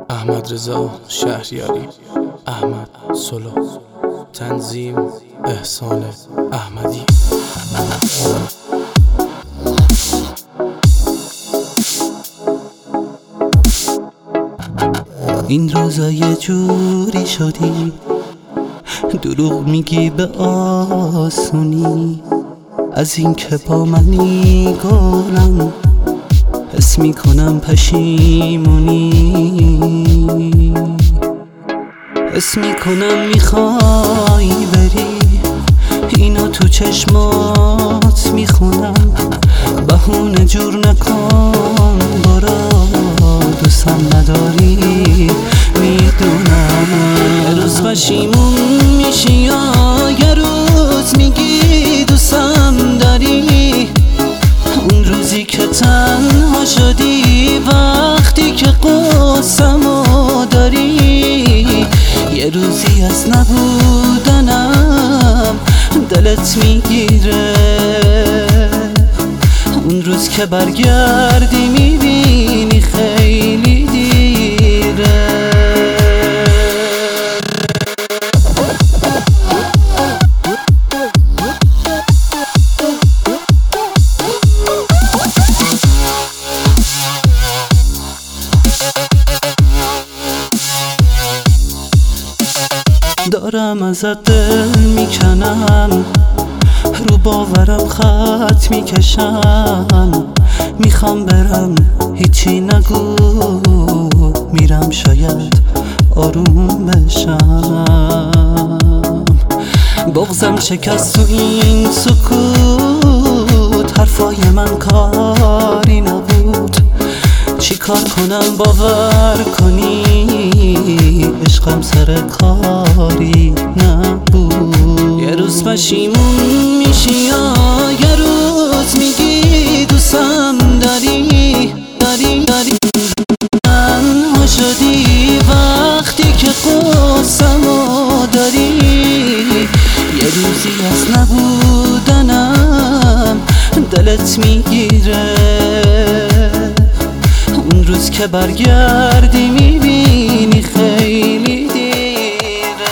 احمد رضا شهریاری، احمد سلو، تنظیم احسان احمدی. این روزا یه جوری شدی، دروغ میگی به آسونی. از این که با منی گلم، حس میکنم پشیمونی. حس میکنم میخوای بری، اینو تو چشمات میخونم. بهونه جور نکن، برو دوستم نداری میدونم. یه روز پشیمون میشی یا یه روز میگی دوستم داری. اون روزی که تنها شدی، وقتی که قصه‌مو داری. یه روزی از نبودنم دلت میگیره، اون روز که برگردی میبینی خیلی دیره. دارم ازت دل میکنم، رو باورم خط میکشم. میخوام برم هیچی نگو، میرم شاید آروم بشم. بغضم شکست تو این سکوت، حرفای من کاری نبود. چی کار کنم باور کنی، عشقم سر کاری نبود. یه روز پشیمون میشی یا یه روز میگی دوستم داری. تنها شدی وقتی که قصه‌مو داری. یه روزی از نبودنم دلت میگیره، اون روز که برگردی میبینی خیلی دیره.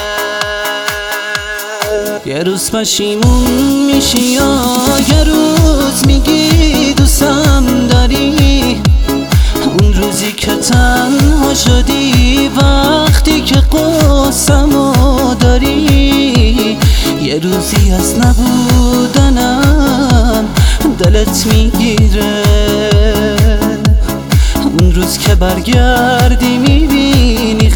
یه روز پشیمون میشی یا یه روز میگی دوستم داری. اون روزی که تنها شدی، وقتی که قصه‌مو داری. یه روزی از نبودنم دلت میگیره، اون روز که برگردی میبینی